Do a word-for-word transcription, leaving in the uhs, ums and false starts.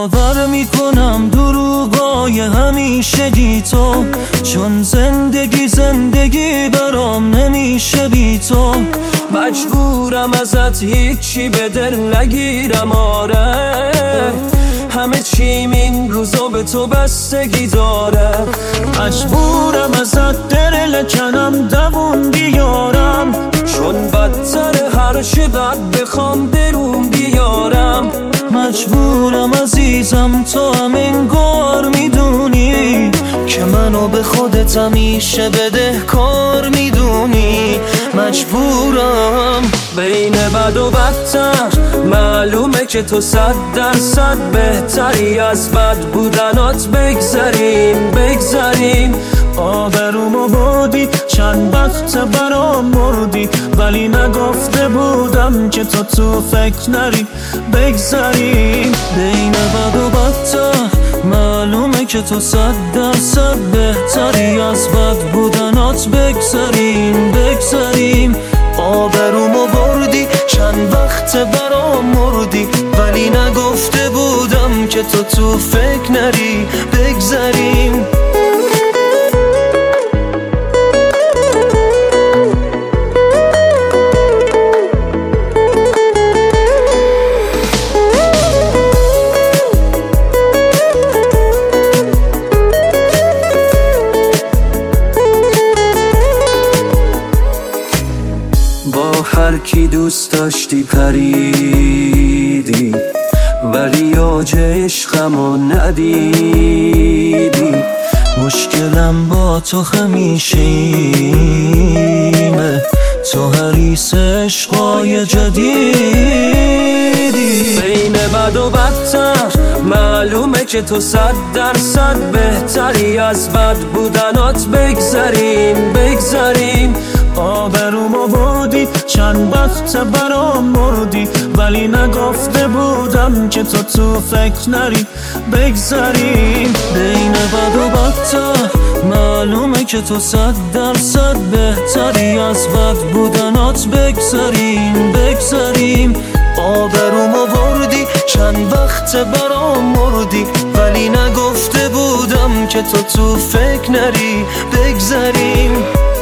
باور میکنم دروغای همیشگی تو، چون زندگی زندگی برام نمیشه بی تو. مجبورم ازت هیچی به دل نگیرم، آره همه چیم این روزا به تو بستگی داره. مجبورم ازت دل کنم دوون بیارم، چون بدتر هر چقدر بخوام درون بیارم. مجبورم عزیزم تو هم انگار میدونی که منو به خودت همیشه بدهکار میدونی. مجبورم بین بد و بدتر معلومه که تو صد درصد بهتری، از بد بودنات بگذریم بگذریم. آبرومو بردی چند وقت برام مردی، ولی نگفته بودم که تو تو فکر نری. بگذریم بین بد و بدتر معلومه که تو صد درصد بهتری، از بد بودنات بگذریم بگذریم. آبرومو بردی چند وقت برام مردی، ولی نگفته بودم که تو تو فکر نری. بگذریم با هر کی دوست داشتی پریدی، ولی آج عشقمو ندیدی. مشکلم با تو همیشه اینه، تو حریص عشقای جدیدی. بین بد و بدتر معلومه که تو صد درصد بهتری، از بد بودنات بگذریم بگذریم. آبرومو بردی چند وقت برام مردی، ولی نگفته بودم که تو تو فکر نری. بگذریم بین بد و بدتر معلومه که تو صد درصد بهتری، از بد بودنات بگذریم بگذریم. آبرومو بردی چند وقت برام مردی، ولی نگفته بودم که تو تو فکر نری. بگذریم